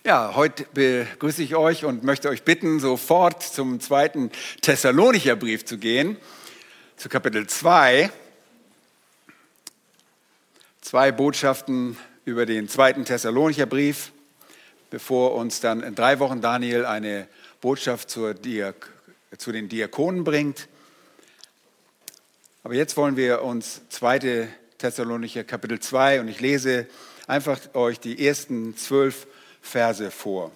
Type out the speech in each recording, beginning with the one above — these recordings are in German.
Ja, heute begrüße ich euch und möchte euch bitten, sofort zum zweiten Thessalonicher Brief zu gehen, zu Kapitel 2. 2 Botschaften über den zweiten Thessalonicher Brief, bevor uns dann in 3 Wochen Daniel eine Botschaft zu den Diakonen bringt. Aber jetzt wollen wir uns 2. Thessalonicher Kapitel 2 und ich lese einfach euch die ersten 12 Verse vor.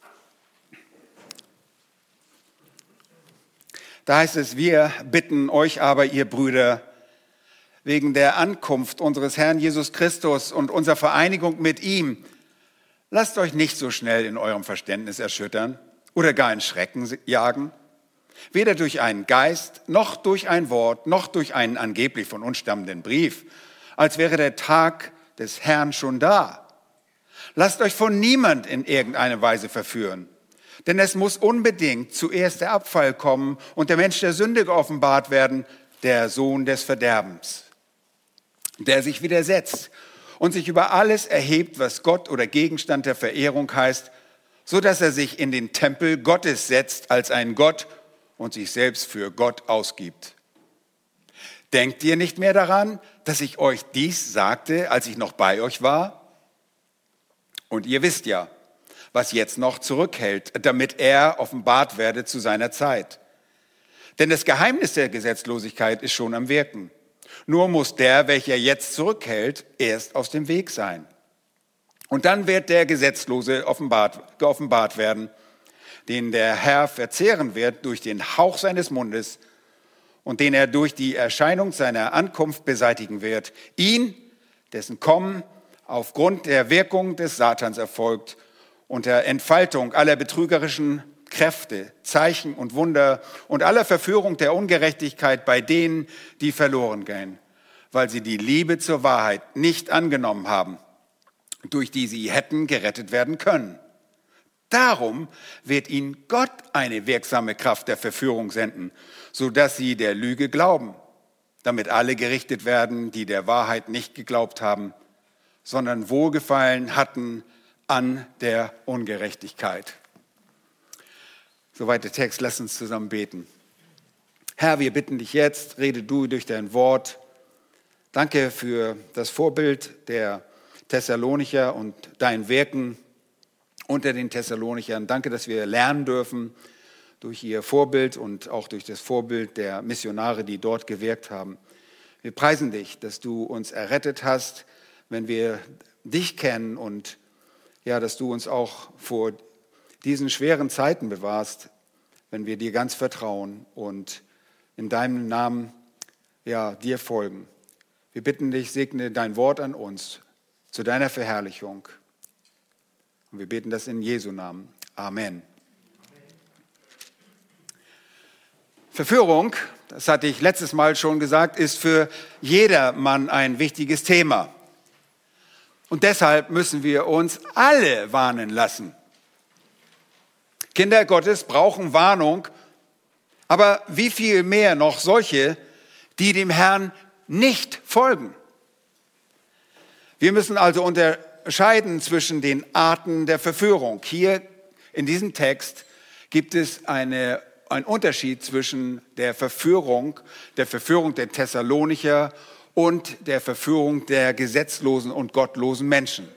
Da heißt es: Wir bitten euch aber, ihr Brüder, wegen der Ankunft unseres Herrn Jesus Christus und unserer Vereinigung mit ihm, lasst euch nicht so schnell in eurem Verständnis erschüttern oder gar in Schrecken jagen, weder durch einen Geist, noch durch ein Wort, noch durch einen angeblich von uns stammenden Brief, als wäre der Tag des Herrn schon da. Lasst euch von niemand in irgendeiner Weise verführen, denn es muss unbedingt zuerst der Abfall kommen und der Mensch der Sünde geoffenbart werden, der Sohn des Verderbens, der sich widersetzt und sich über alles erhebt, was Gott oder Gegenstand der Verehrung heißt, so dass er sich in den Tempel Gottes setzt als ein Gott und sich selbst für Gott ausgibt. Denkt ihr nicht mehr daran, dass ich euch dies sagte, als ich noch bei euch war? Und ihr wisst ja, was jetzt noch zurückhält, damit er offenbart werde zu seiner Zeit. Denn das Geheimnis der Gesetzlosigkeit ist schon am Wirken. Nur muss der, welcher jetzt zurückhält, erst aus dem Weg sein. Und dann wird der Gesetzlose geoffenbart werden, den der Herr verzehren wird durch den Hauch seines Mundes und den er durch die Erscheinung seiner Ankunft beseitigen wird. Ihn, dessen Kommen aufgrund der Wirkung des Satans erfolgt, unter Entfaltung aller betrügerischen Kräfte, Zeichen und Wunder und aller Verführung der Ungerechtigkeit bei denen, die verloren gehen, weil sie die Liebe zur Wahrheit nicht angenommen haben, durch die sie hätten gerettet werden können. Darum wird ihnen Gott eine wirksame Kraft der Verführung senden, sodass sie der Lüge glauben, damit alle gerichtet werden, die der Wahrheit nicht geglaubt haben, sondern Wohlgefallen hatten an der Ungerechtigkeit. Soweit der Text, lass uns zusammen beten. Herr, wir bitten dich jetzt, rede du durch dein Wort. Danke für das Vorbild der Thessalonicher und dein Wirken unter den Thessalonichern. Danke, dass wir lernen dürfen durch ihr Vorbild und auch durch das Vorbild der Missionare, die dort gewirkt haben. Wir preisen dich, dass du uns errettet hast, wenn wir dich kennen und ja, dass du uns auch vor diesen schweren Zeiten bewahrst, wenn wir dir ganz vertrauen und in deinem Namen ja, dir folgen. Wir bitten dich, segne dein Wort an uns zu deiner Verherrlichung. Und wir beten das in Jesu Namen. Amen. Verführung, das hatte ich letztes Mal schon gesagt, ist für jedermann ein wichtiges Thema. Und deshalb müssen wir uns alle warnen lassen. Kinder Gottes brauchen Warnung, aber wie viel mehr noch solche, die dem Herrn nicht folgen. Wir müssen also unterscheiden zwischen den Arten der Verführung. Hier in diesem Text gibt es einen Unterschied zwischen der Verführung der Thessalonicher und der Verführung der gesetzlosen und gottlosen Menschen.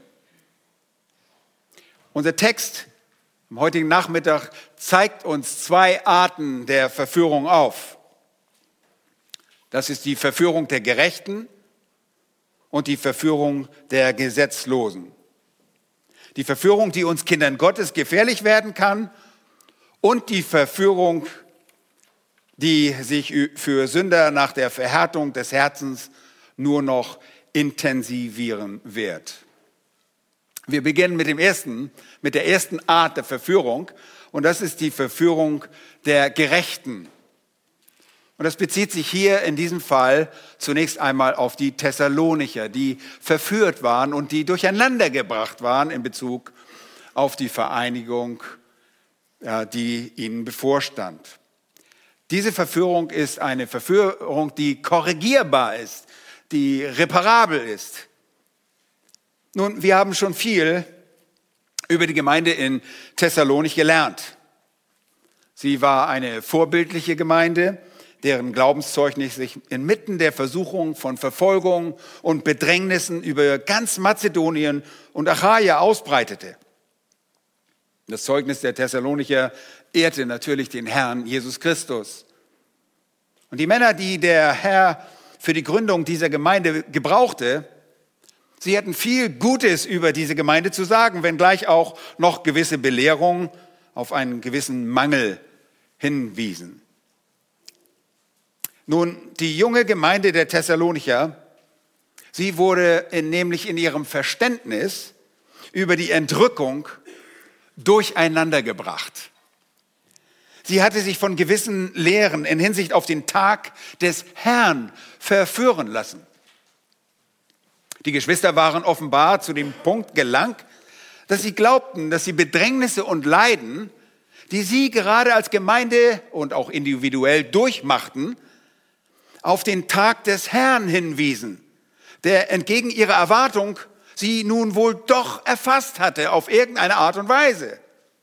Unser Text am heutigen Nachmittag zeigt uns 2 Arten der Verführung auf. Das ist die Verführung der Gerechten und die Verführung der Gesetzlosen. Die Verführung, die uns Kindern Gottes gefährlich werden kann, und die Verführung, die sich für Sünder nach der Verhärtung des Herzens nur noch intensivieren wird. Wir beginnen mit der ersten Art der Verführung, und das ist die Verführung der Gerechten. Und das bezieht sich hier in diesem Fall zunächst einmal auf die Thessalonicher, die verführt waren und die durcheinander gebracht waren in Bezug auf die Vereinigung, die ihnen bevorstand. Diese Verführung ist eine Verführung, die korrigierbar ist, die reparabel ist. Nun, wir haben schon viel über die Gemeinde in Thessalonich gelernt. Sie war eine vorbildliche Gemeinde, deren Glaubenszeugnis sich inmitten der Versuchung von Verfolgung und Bedrängnissen über ganz Mazedonien und Achaia ausbreitete. Das Zeugnis der Thessalonicher ehrte natürlich den Herrn Jesus Christus. Und die Männer, die der Herr für die Gründung dieser Gemeinde gebrauchte, sie hatten viel Gutes über diese Gemeinde zu sagen, wenngleich auch noch gewisse Belehrungen auf einen gewissen Mangel hinwiesen. Nun, die junge Gemeinde der Thessalonicher, sie wurde nämlich in ihrem Verständnis über die Entrückung durcheinandergebracht. Sie hatte sich von gewissen Lehren in Hinsicht auf den Tag des Herrn verführen lassen. Die Geschwister waren offenbar zu dem Punkt gelangt, dass sie glaubten, dass die Bedrängnisse und Leiden, die sie gerade als Gemeinde und auch individuell durchmachten, auf den Tag des Herrn hinwiesen, der entgegen ihrer Erwartung sie nun wohl doch erfasst hatte auf irgendeine Art und Weise.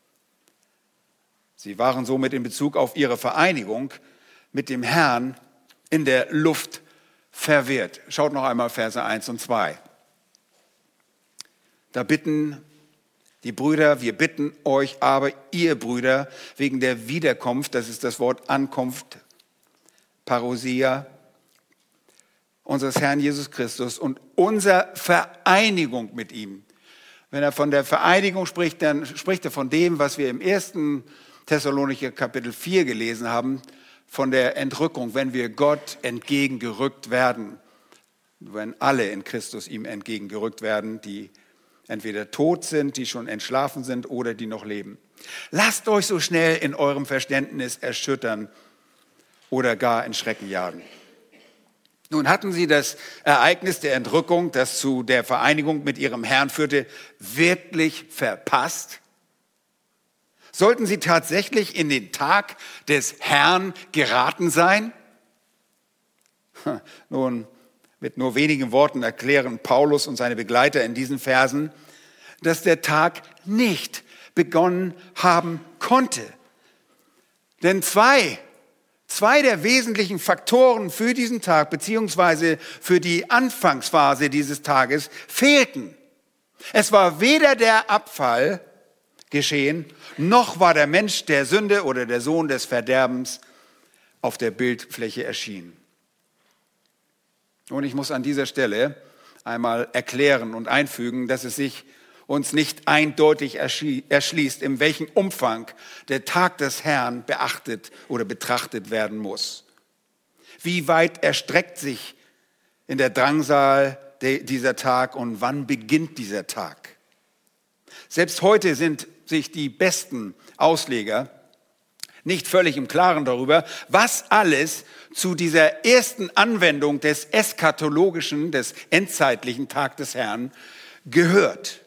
Sie waren somit in Bezug auf ihre Vereinigung mit dem Herrn in der Luft verwirrt. Schaut noch einmal Verse 1 und 2. Da bitten die Brüder, wir bitten euch aber, ihr Brüder, wegen der Wiederkunft, das ist das Wort Ankunft, Parousia, unseres Herrn Jesus Christus und unserer Vereinigung mit ihm. Wenn er von der Vereinigung spricht, dann spricht er von dem, was wir im 1. Thessalonicher Kapitel 4 gelesen haben, von der Entrückung, wenn wir Gott entgegengerückt werden, wenn alle in Christus ihm entgegengerückt werden, die entweder tot sind, die schon entschlafen sind oder die noch leben. Lasst euch so schnell in eurem Verständnis erschüttern oder gar in Schrecken jagen. Nun hatten sie das Ereignis der Entrückung, das zu der Vereinigung mit ihrem Herrn führte, wirklich verpasst? Sollten sie tatsächlich in den Tag des Herrn geraten sein? Nun, mit nur wenigen Worten erklären Paulus und seine Begleiter in diesen Versen, dass der Tag nicht begonnen haben konnte. Denn zwei der wesentlichen Faktoren für diesen Tag beziehungsweise für die Anfangsphase dieses Tages fehlten. Es war weder der Abfall geschehen, noch war der Mensch der Sünde oder der Sohn des Verderbens auf der Bildfläche erschienen. Und ich muss an dieser Stelle einmal erklären und einfügen, dass es sich uns nicht eindeutig erschließt, in welchem Umfang der Tag des Herrn beachtet oder betrachtet werden muss. Wie weit erstreckt sich in der Drangsal dieser Tag und wann beginnt dieser Tag? Selbst heute sind sich die besten Ausleger nicht völlig im Klaren darüber, was alles zu dieser ersten Anwendung des eschatologischen, des endzeitlichen Tag des Herrn gehört.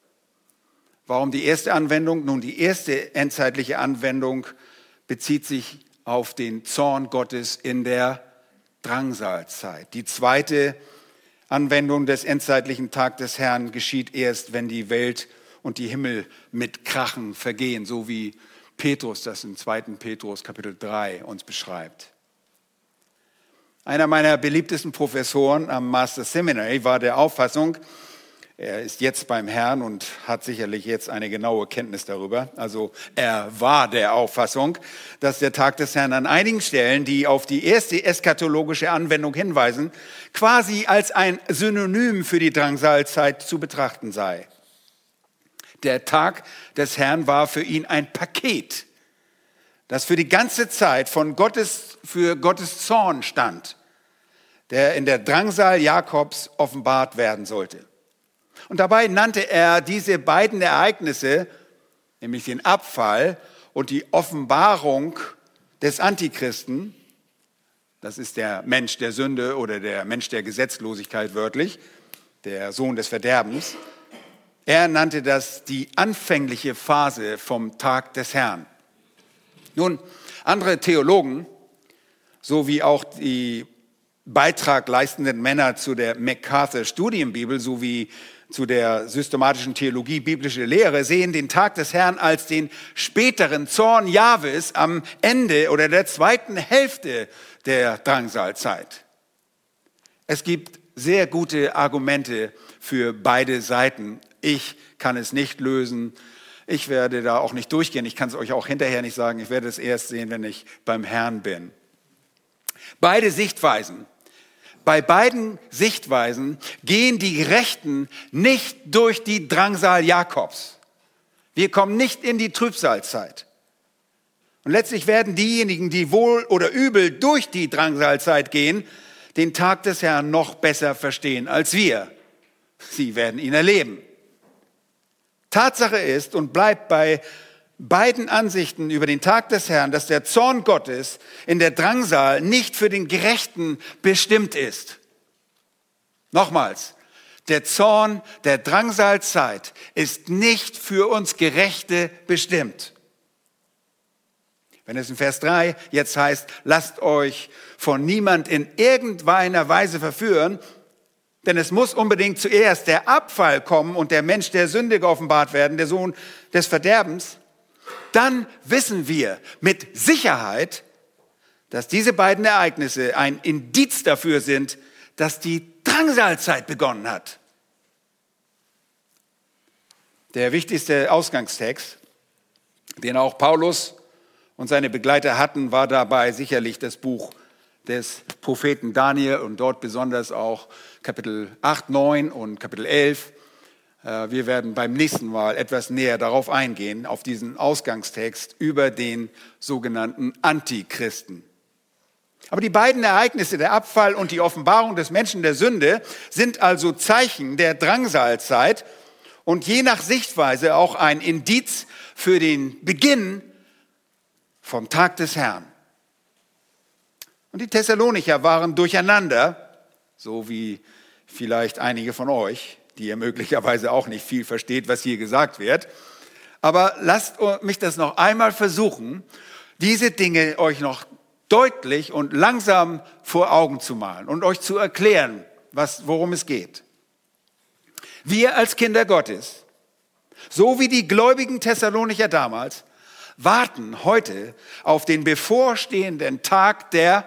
Warum die erste Anwendung? Nun, die erste endzeitliche Anwendung bezieht sich auf den Zorn Gottes in der Drangsalzeit. Die zweite Anwendung des endzeitlichen Tag des Herrn geschieht erst, wenn die Welt und die Himmel mit Krachen vergehen, so wie Petrus das im 2. Petrus Kapitel 3 uns beschreibt. Einer meiner beliebtesten Professoren am Master Seminary war der Auffassung, er ist jetzt beim Herrn und hat sicherlich jetzt eine genaue Kenntnis darüber. Also er war der Auffassung, dass der Tag des Herrn an einigen Stellen, die auf die erste eschatologische Anwendung hinweisen, quasi als ein Synonym für die Drangsalzeit zu betrachten sei. Der Tag des Herrn war für ihn ein Paket, das für die ganze Zeit für Gottes Zorn stand, der in der Drangsal Jakobs offenbart werden sollte. Und dabei nannte er diese beiden Ereignisse, nämlich den Abfall und die Offenbarung des Antichristen, das ist der Mensch der Sünde oder der Mensch der Gesetzlosigkeit wörtlich, der Sohn des Verderbens. Er nannte das die anfängliche Phase vom Tag des Herrn. Nun, andere Theologen, so wie auch die Beitrag leistenden Männer zu der MacArthur Studienbibel, sowie zu der systematischen Theologie, biblische Lehre, sehen den Tag des Herrn als den späteren Zorn Jahwes am Ende oder der zweiten Hälfte der Drangsalzeit. Es gibt sehr gute Argumente für beide Seiten. Ich kann es nicht lösen. Ich werde da auch nicht durchgehen. Ich kann es euch auch hinterher nicht sagen. Ich werde es erst sehen, wenn ich beim Herrn bin. Beide Sichtweisen. Bei beiden Sichtweisen gehen die Gerechten nicht durch die Drangsal Jakobs. Wir kommen nicht in die Trübsalzeit. Und letztlich werden diejenigen, die wohl oder übel durch die Drangsalzeit gehen, den Tag des Herrn noch besser verstehen als wir. Sie werden ihn erleben. Tatsache ist und bleibt bei beiden Ansichten über den Tag des Herrn, dass der Zorn Gottes in der Drangsal nicht für den Gerechten bestimmt ist. Nochmals, der Zorn der Drangsalzeit ist nicht für uns Gerechte bestimmt. Wenn es in Vers 3 jetzt heißt, lasst euch von niemand in irgendeiner Weise verführen, denn es muss unbedingt zuerst der Abfall kommen und der Mensch der Sünde geoffenbart werden, der Sohn des Verderbens, dann wissen wir mit Sicherheit, dass diese beiden Ereignisse ein Indiz dafür sind, dass die Drangsalzeit begonnen hat. Der wichtigste Ausgangstext, den auch Paulus und seine Begleiter hatten, war dabei sicherlich das Buch des Propheten Daniel und dort besonders auch Kapitel 8, 9 und Kapitel 11. Wir werden beim nächsten Mal etwas näher darauf eingehen, auf diesen Ausgangstext über den sogenannten Antichristen. Aber die beiden Ereignisse, der Abfall und die Offenbarung des Menschen der Sünde, sind also Zeichen der Drangsalzeit und je nach Sichtweise auch ein Indiz für den Beginn vom Tag des Herrn. Und die Thessalonicher waren durcheinander, so wie vielleicht einige von euch, die ihr möglicherweise auch nicht viel versteht, was hier gesagt wird. Aber lasst mich das noch einmal versuchen, diese Dinge euch noch deutlich und langsam vor Augen zu malen und euch zu erklären, worum es geht. Wir als Kinder Gottes, so wie die gläubigen Thessalonicher damals, warten heute auf den bevorstehenden Tag der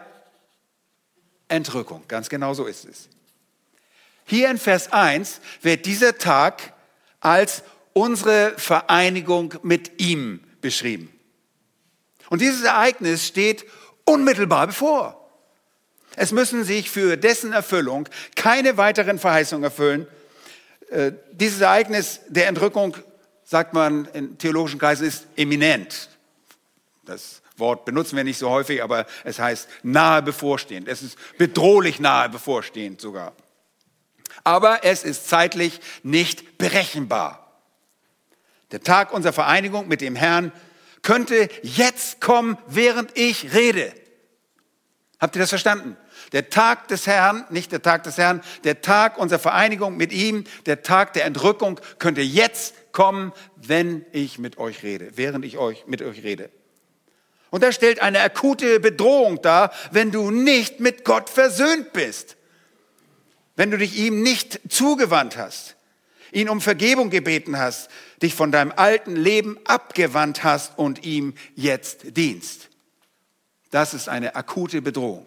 Entrückung. Ganz genau so ist es. Hier in Vers 1 wird dieser Tag als unsere Vereinigung mit ihm beschrieben. Und dieses Ereignis steht unmittelbar bevor. Es müssen sich für dessen Erfüllung keine weiteren Verheißungen erfüllen. Dieses Ereignis der Entrückung, sagt man in theologischen Kreisen, ist imminent. Das Wort benutzen wir nicht so häufig, aber es heißt nahe bevorstehend. Es ist bedrohlich nahe bevorstehend sogar. Aber es ist zeitlich nicht berechenbar. Der Tag unserer Vereinigung mit dem Herrn könnte jetzt kommen, während ich rede. Habt ihr das verstanden? Der Tag des Herrn, nicht der Tag des Herrn, der Tag unserer Vereinigung mit ihm, der Tag der Entrückung könnte jetzt kommen, wenn ich mit euch rede, während ich mit euch rede. Und das stellt eine akute Bedrohung dar, wenn du nicht mit Gott versöhnt bist. Wenn du dich ihm nicht zugewandt hast, ihn um Vergebung gebeten hast, dich von deinem alten Leben abgewandt hast und ihm jetzt dienst. Das ist eine akute Bedrohung.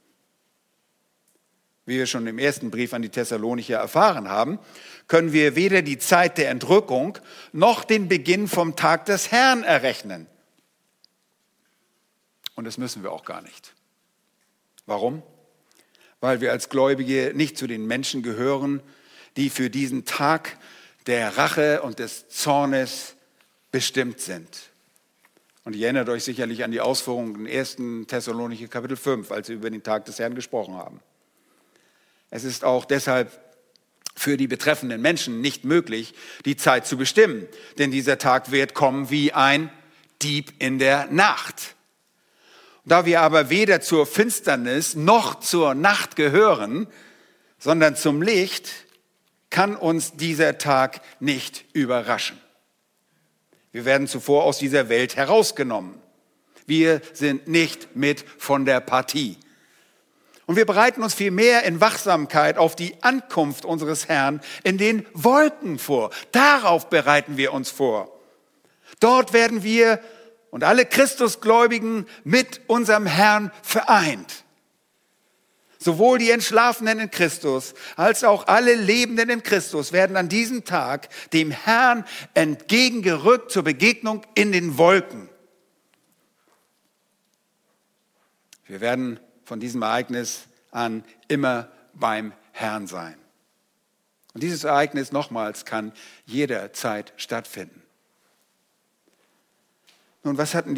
Wie wir schon im ersten Brief an die Thessalonicher erfahren haben, können wir weder die Zeit der Entrückung noch den Beginn vom Tag des Herrn errechnen. Und das müssen wir auch gar nicht. Warum? Weil wir als Gläubige nicht zu den Menschen gehören, die für diesen Tag der Rache und des Zornes bestimmt sind. Und ihr erinnert euch sicherlich an die Ausführungen im 1. Thessalonicher Kapitel 5, als wir über den Tag des Herrn gesprochen haben. Es ist auch deshalb für die betreffenden Menschen nicht möglich, die Zeit zu bestimmen. Denn dieser Tag wird kommen wie ein Dieb in der Nacht. Da wir aber weder zur Finsternis noch zur Nacht gehören, sondern zum Licht, kann uns dieser Tag nicht überraschen. Wir werden zuvor aus dieser Welt herausgenommen. Wir sind nicht mit von der Partie. Und wir bereiten uns vielmehr in Wachsamkeit auf die Ankunft unseres Herrn in den Wolken vor. Darauf bereiten wir uns vor. Dort werden wir und alle Christusgläubigen mit unserem Herrn vereint. Sowohl die Entschlafenen in Christus als auch alle Lebenden in Christus werden an diesem Tag dem Herrn entgegengerückt zur Begegnung in den Wolken. Wir werden von diesem Ereignis an immer beim Herrn sein. Und dieses Ereignis, nochmals, kann jederzeit stattfinden. Nun, was hatte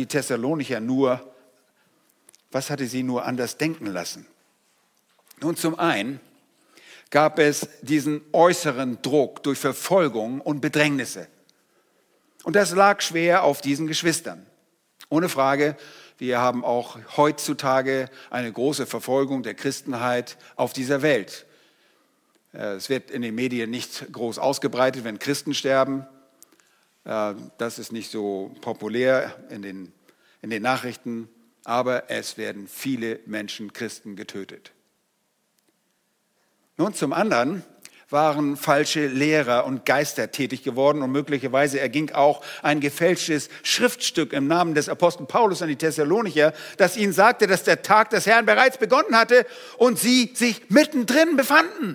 sie nur anders denken lassen? Nun, zum einen gab es diesen äußeren Druck durch Verfolgung und Bedrängnisse. Und das lag schwer auf diesen Geschwistern. Ohne Frage, wir haben auch heutzutage eine große Verfolgung der Christenheit auf dieser Welt. Es wird in den Medien nicht groß ausgebreitet, wenn Christen sterben. Das ist nicht so populär in den Nachrichten, aber es werden viele Menschen, Christen, getötet. Nun, zum anderen waren falsche Lehrer und Geister tätig geworden und möglicherweise erging auch ein gefälschtes Schriftstück im Namen des Apostel Paulus an die Thessalonicher, das ihnen sagte, dass der Tag des Herrn bereits begonnen hatte und sie sich mittendrin befanden.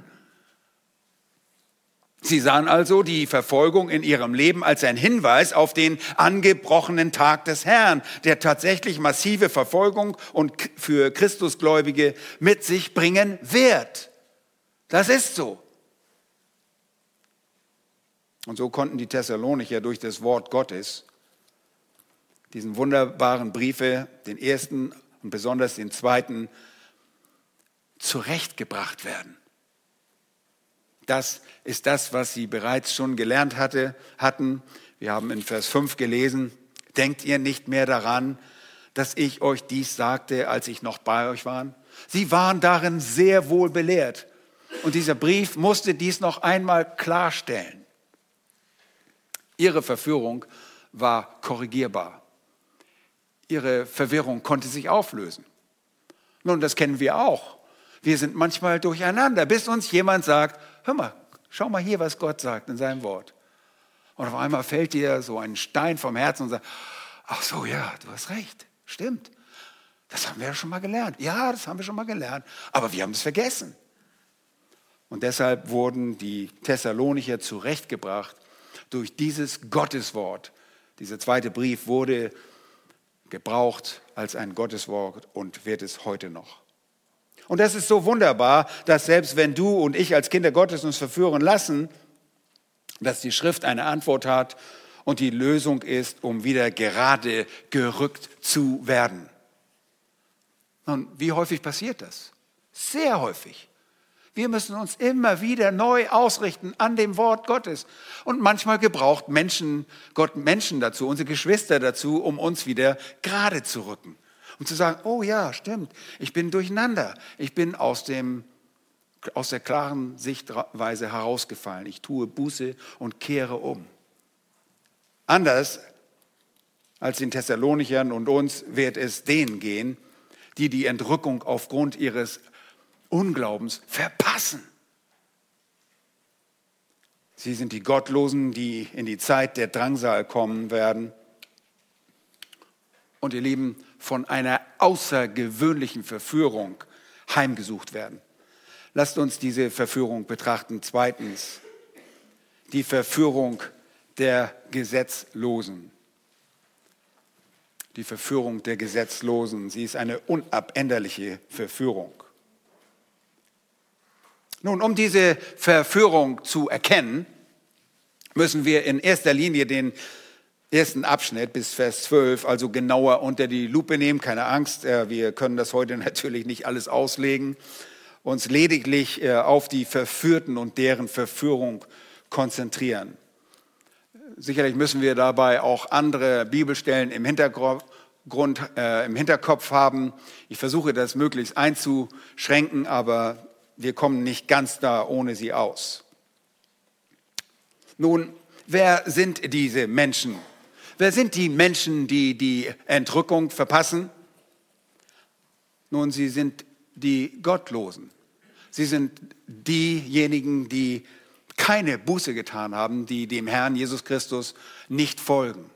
Sie sahen also die Verfolgung in ihrem Leben als ein Hinweis auf den angebrochenen Tag des Herrn, der tatsächlich massive Verfolgung und für Christusgläubige mit sich bringen wird. Das ist so. Und so konnten die Thessalonicher durch das Wort Gottes diesen wunderbaren Briefe, den ersten und besonders den zweiten, zurechtgebracht werden. Das ist das, was sie bereits schon gelernt hatten. Wir haben in Vers 5 gelesen, denkt ihr nicht mehr daran, dass ich euch dies sagte, als ich noch bei euch war? Sie waren darin sehr wohl belehrt. Und dieser Brief musste dies noch einmal klarstellen. Ihre Verführung war korrigierbar. Ihre Verwirrung konnte sich auflösen. Nun, das kennen wir auch. Wir sind manchmal durcheinander, bis uns jemand sagt, hör mal, schau mal hier, was Gott sagt in seinem Wort. Und auf einmal fällt dir so ein Stein vom Herzen und sagt, ach so, ja, du hast recht, stimmt. Das haben wir ja schon mal gelernt. Ja, das haben wir schon mal gelernt, aber wir haben es vergessen. Und deshalb wurden die Thessalonicher zurechtgebracht durch dieses Gotteswort. Dieser zweite Brief wurde gebraucht als ein Gotteswort und wird es heute noch. Und das ist so wunderbar, dass selbst wenn du und ich als Kinder Gottes uns verführen lassen, dass die Schrift eine Antwort hat und die Lösung ist, um wieder gerade gerückt zu werden. Und wie häufig passiert das? Sehr häufig. Wir müssen uns immer wieder neu ausrichten an dem Wort Gottes. Und manchmal gebraucht Gott Menschen dazu, unsere Geschwister dazu, um uns wieder gerade zu rücken. Um zu sagen, oh ja, stimmt, ich bin durcheinander. Ich bin aus der klaren Sichtweise herausgefallen. Ich tue Buße und kehre um. Anders als den Thessalonichern und uns wird es denen gehen, die die Entrückung aufgrund ihres Unglaubens verpassen. Sie sind die Gottlosen, die in die Zeit der Drangsal kommen werden und ihr Lieben von einer außergewöhnlichen Verführung heimgesucht werden. Lasst uns diese Verführung betrachten. Zweitens, die Verführung der Gesetzlosen. Die Verführung der Gesetzlosen, sie ist eine unabänderliche Verführung. Nun, um diese Verführung zu erkennen, müssen wir in erster Linie den ersten Abschnitt bis Vers 12 also genauer unter die Lupe nehmen. Keine Angst, wir können das heute natürlich nicht alles auslegen, uns lediglich auf die Verführten und deren Verführung konzentrieren. Sicherlich müssen wir dabei auch andere Bibelstellen im Hinterkopf haben. Ich versuche das möglichst einzuschränken, aber wir kommen nicht ganz da ohne sie aus. Nun, wer sind diese Menschen? Wer sind die Menschen, die die Entrückung verpassen? Nun, sie sind die Gottlosen. Sie sind diejenigen, die keine Buße getan haben, die dem Herrn Jesus Christus nicht folgen.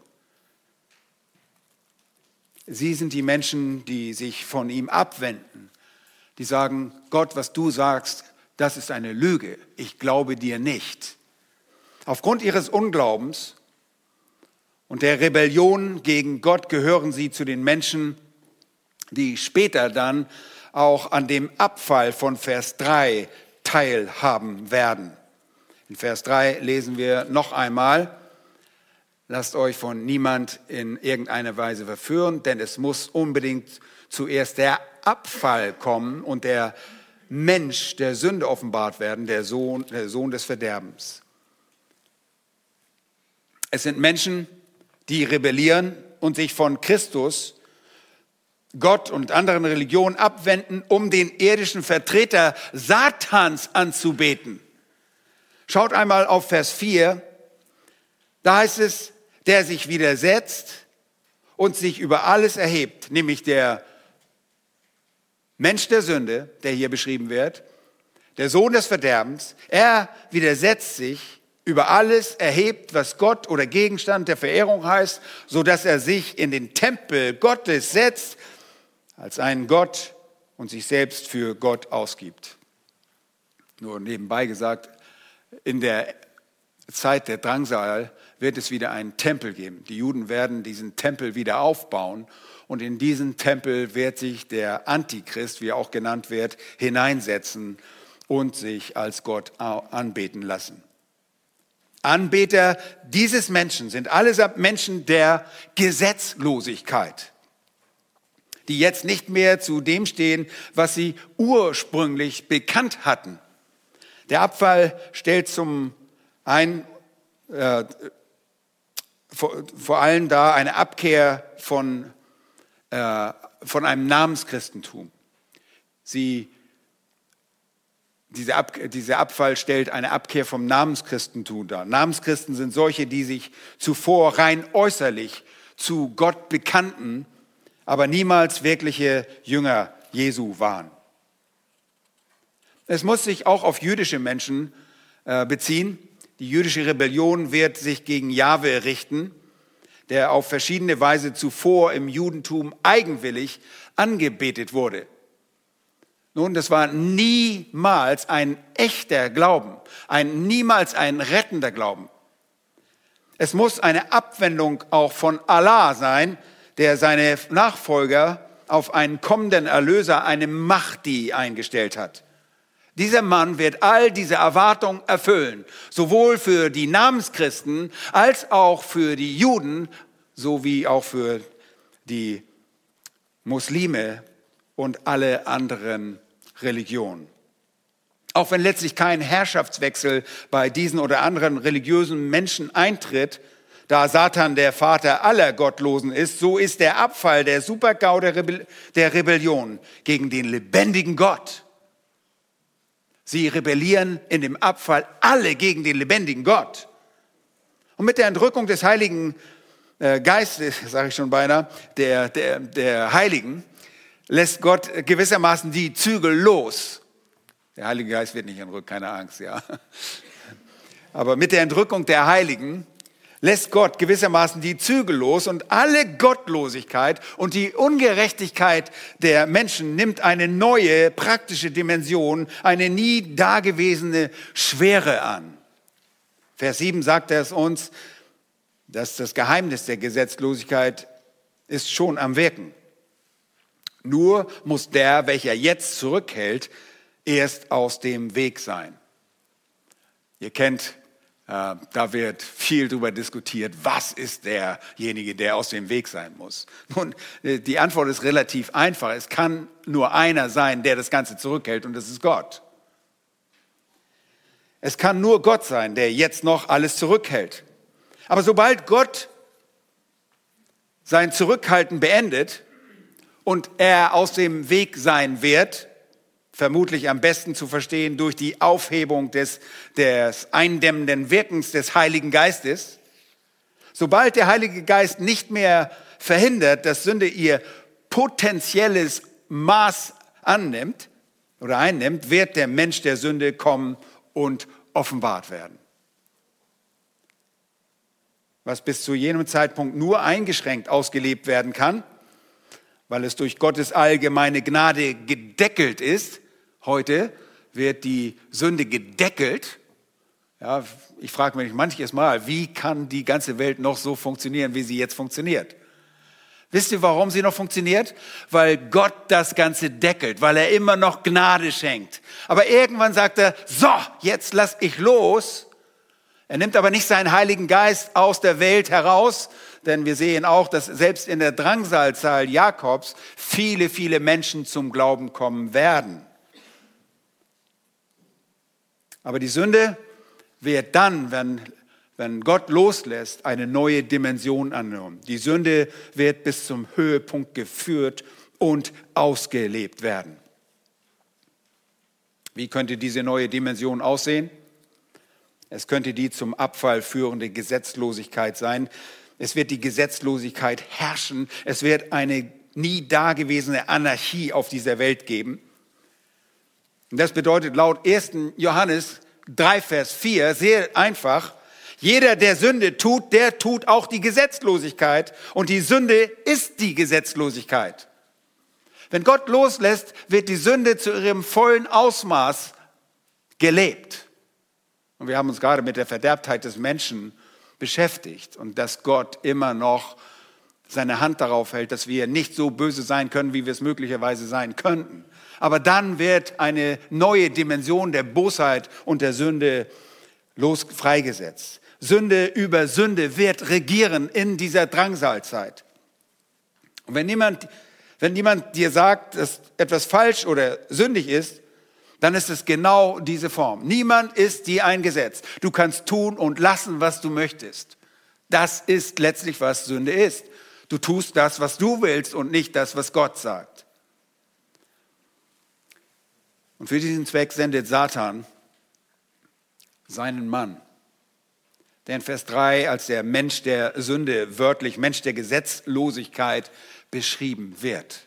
Sie sind die Menschen, die sich von ihm abwenden, die sagen, Gott, was du sagst, das ist eine Lüge, ich glaube dir nicht. Aufgrund ihres Unglaubens und der Rebellion gegen Gott gehören sie zu den Menschen, die später dann auch an dem Abfall von Vers 3 teilhaben werden. In Vers 3 lesen wir noch einmal, lasst euch von niemand in irgendeiner Weise verführen, denn es muss unbedingt zuerst der Abfall kommen und der Mensch der Sünde offenbart werden, der Sohn des Verderbens. Es sind Menschen, die rebellieren und sich von Christus, Gott und anderen Religionen abwenden, um den irdischen Vertreter Satans anzubeten. Schaut einmal auf Vers 4, da heißt es, der sich widersetzt und sich über alles erhebt, nämlich der Mensch der Sünde, der hier beschrieben wird, der Sohn des Verderbens, er widersetzt sich über alles, erhebt, was Gott oder Gegenstand der Verehrung heißt, sodass er sich in den Tempel Gottes setzt, als einen Gott und sich selbst für Gott ausgibt. Nur nebenbei gesagt, in der Zeit der Drangsal wird es wieder einen Tempel geben. Die Juden werden diesen Tempel wieder aufbauen und in diesen Tempel wird sich der Antichrist, wie er auch genannt wird, hineinsetzen und sich als Gott anbeten lassen. Anbeter dieses Menschen sind allesamt Menschen der Gesetzlosigkeit, die jetzt nicht mehr zu dem stehen, was sie ursprünglich bekannt hatten. Der Abfall stellt vor allem dar eine Abkehr von einem Namenschristentum. Dieser Abfall stellt eine Abkehr vom Namenschristentum dar. Namenschristen sind solche, die sich zuvor rein äußerlich zu Gott bekannten, aber niemals wirkliche Jünger Jesu waren. Es muss sich auch auf jüdische Menschen beziehen. Die jüdische Rebellion wird sich gegen Jahwe richten, der auf verschiedene Weise zuvor im Judentum eigenwillig angebetet wurde. Nun, das war niemals ein echter Glauben, niemals ein rettender Glauben. Es muss eine Abwendung auch von Allah sein, der seine Nachfolger auf einen kommenden Erlöser, eine Mahdi, eingestellt hat. Dieser Mann wird all diese Erwartungen erfüllen, sowohl für die Namenschristen als auch für die Juden, sowie auch für die Muslime und alle anderen Religionen. Auch wenn letztlich kein Herrschaftswechsel bei diesen oder anderen religiösen Menschen eintritt, da Satan der Vater aller Gottlosen ist, so ist der Abfall der Super-GAU der Rebellion gegen den lebendigen Gott. Sie rebellieren in dem Abfall alle gegen den lebendigen Gott. Und mit der Entrückung des Heiligen Geistes, sage ich schon beinahe, der Heiligen, lässt Gott gewissermaßen die Zügel los. Der Heilige Geist wird nicht entrückt, keine Angst, ja. Aber mit der Entrückung der Heiligen lässt Gott gewissermaßen die Zügel los und alle Gottlosigkeit und die Ungerechtigkeit der Menschen nimmt eine neue praktische Dimension, eine nie dagewesene Schwere an. Vers 7 sagt es uns, dass das Geheimnis der Gesetzlosigkeit ist schon am Wirken. Nur muss der, welcher jetzt zurückhält, erst aus dem Weg sein. Ihr kennt, da wird viel darüber diskutiert, was ist derjenige, der aus dem Weg sein muss. Nun, die Antwort ist relativ einfach. Es kann nur einer sein, der das Ganze zurückhält, und das ist Gott. Es kann nur Gott sein, der jetzt noch alles zurückhält. Aber sobald Gott sein Zurückhalten beendet und er aus dem Weg sein wird, vermutlich am besten zu verstehen durch die Aufhebung des eindämmenden Wirkens des Heiligen Geistes. Sobald der Heilige Geist nicht mehr verhindert, dass Sünde ihr potenzielles Maß annimmt, oder einnimmt, wird der Mensch der Sünde kommen und offenbart werden. Was bis zu jenem Zeitpunkt nur eingeschränkt ausgelebt werden kann, weil es durch Gottes allgemeine Gnade gedeckelt ist. Heute wird die Sünde gedeckelt. Ja, ich frage mich manches Mal, wie kann die ganze Welt noch so funktionieren, wie sie jetzt funktioniert? Wisst ihr, warum sie noch funktioniert? Weil Gott das Ganze deckelt, weil er immer noch Gnade schenkt. Aber irgendwann sagt er, so, jetzt lass ich los. Er nimmt aber nicht seinen Heiligen Geist aus der Welt heraus, denn wir sehen auch, dass selbst in der Drangsalzahl Jakobs viele, viele Menschen zum Glauben kommen werden. Aber die Sünde wird dann, wenn Gott loslässt, eine neue Dimension annehmen. Die Sünde wird bis zum Höhepunkt geführt und ausgelebt werden. Wie könnte diese neue Dimension aussehen? Es könnte die zum Abfall führende Gesetzlosigkeit sein. Es wird die Gesetzlosigkeit herrschen. Es wird eine nie dagewesene Anarchie auf dieser Welt geben. Und das bedeutet laut 1. Johannes 3, Vers 4 sehr einfach, jeder, der Sünde tut, der tut auch die Gesetzlosigkeit. Und die Sünde ist die Gesetzlosigkeit. Wenn Gott loslässt, wird die Sünde zu ihrem vollen Ausmaß gelebt. Und wir haben uns gerade mit der Verderbtheit des Menschen beschäftigt und dass Gott immer noch seine Hand darauf hält, dass wir nicht so böse sein können, wie wir es möglicherweise sein könnten. Aber dann wird eine neue Dimension der Bosheit und der Sünde freigesetzt. Sünde über Sünde wird regieren in dieser Drangsalzeit. Und wenn niemand dir sagt, dass etwas falsch oder sündig ist, dann ist es genau diese Form. Niemand ist dir eingesetzt. Du kannst tun und lassen, was du möchtest. Das ist letztlich, was Sünde ist. Du tust das, was du willst und nicht das, was Gott sagt. Und für diesen Zweck sendet Satan seinen Mann, der in Vers 3 als der Mensch der Sünde, wörtlich Mensch der Gesetzlosigkeit beschrieben wird.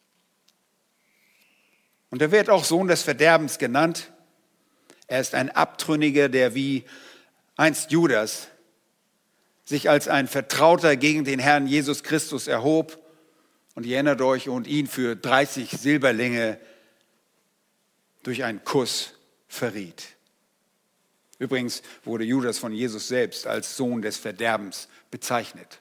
Und er wird auch Sohn des Verderbens genannt. Er ist ein Abtrünniger, der wie einst Judas sich als ein Vertrauter gegen den Herrn Jesus Christus erhob. Und ihr erinnert euch, und ihn für 30 Silberlinge durch einen Kuss verriet. Übrigens wurde Judas von Jesus selbst als Sohn des Verderbens bezeichnet.